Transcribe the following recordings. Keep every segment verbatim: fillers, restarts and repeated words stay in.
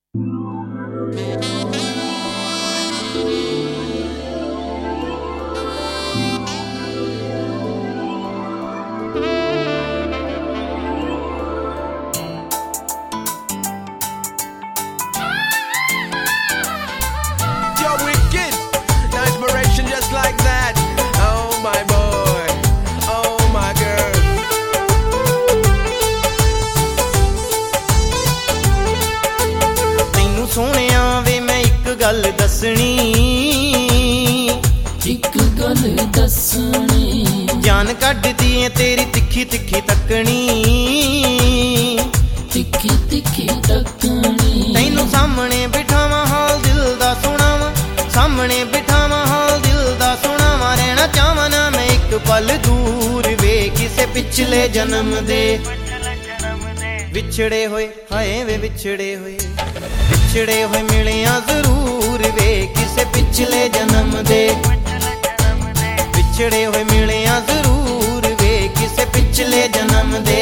सोहणिया वे मैं एक गल दसनी एक गल दसनी जान कड्डदी है तेरी तिखी तिखी तकनी तिखी तिखी तकनी तैनू सामने बिठावा हाल दिल दा सुनावा सामने बिठावा हाल दिल दा सुनावा रहना चाहवां ना मैं एक पल दूर वे किसे पिछले जन्म दे विछड़े होए हाय वे विछड़े होए विछड़े होए मिलिया जरूर वे किसे पिछले जन्म दे विछड़े होए मिलिया जरूर वे किसे पिछले जन्म दे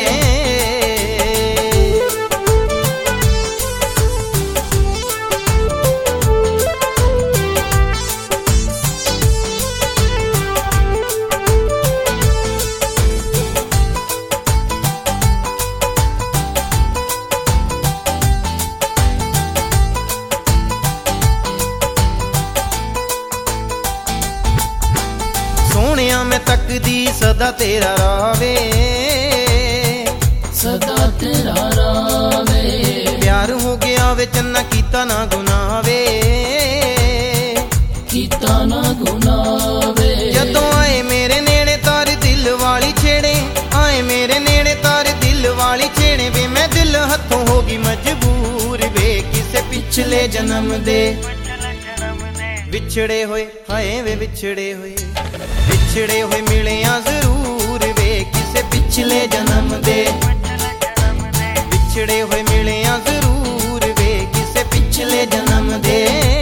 सोहणिया मैं तकदी सदा तेरा रावे सदा तेरा रावे प्यार हो गया वे चन्ना कीता ना गुनावे कीता ना गुनावे जदों आए मेरे नेड़े तार दिल वाली छेड़े आए मेरे नेड़े तार दिल वाली छेड़े वे मैं दिल हथों होगी मजबूर वे किसे पिछले जन्म दे विछड़े होए हाय वे विछड़े होए विछड़े हुए मिलिया जरूर वे किसे पिछले जन्म दे विछड़े हुए मिलिया जरूर वे किसे पिछले जन्म दे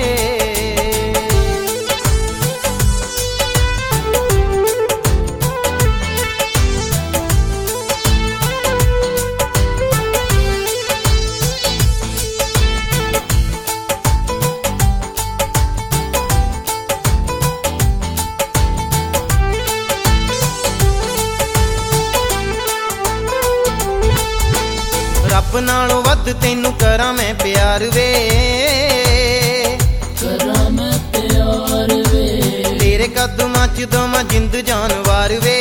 रब नालों वध तैनू करा मैं प्यार वे करा मैं प्यार वे तेरे कदमां च दवां जिंद जानवार वे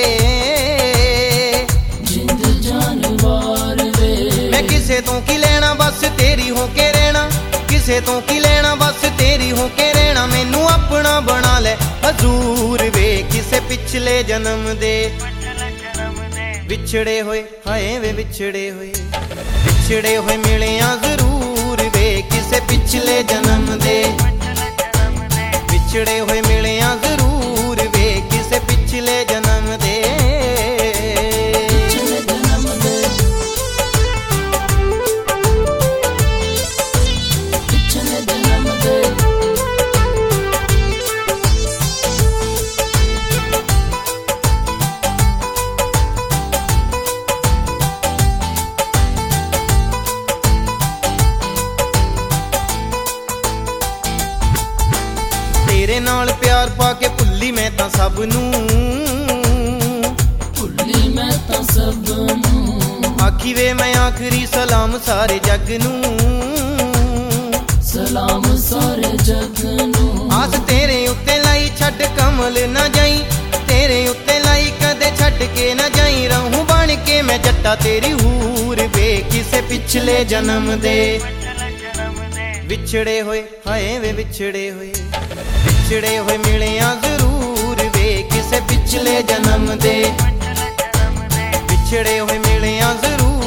जिंद जानवार वे मैं किसे तो की लेना बस तेरी हो के रहना किसे तो की लेना बस तेरी हो के रहना मैनू अपना बना ले हजूर वे किसे पिछले जन्म दे विछड़े होए हाय वे विछड़े होए विछड़े हुए मिलिया जरूर वे किसे पिछले जन्म दे विछड़े हुए मिलिया जरूर वे किसे पिछले जन्म दे पिछले जन्म दे पिछले जन्म दे तेरे नाल प्यार पाके भुल्ली मैं तां सब नूं भुल्ली मैं तां सब नूं आखी वे मैं आखरी सलाम सारे जग नूं सलाम सारे जग नूं आस तेरे उत्ते लाई छड्ड कमल ना जाई तेरे उत्ते लाई कदे छड्ड के ना जाई रहूं बन के मैं जट्टा तेरी हूर वे किसे पिछले जन्म दे विछड़े होए हाय वे विछड़े होए विछड़े हुए मिलिया जरूर वे किसे पिछले जन्म दे विछड़े हुए मिलिया जरूर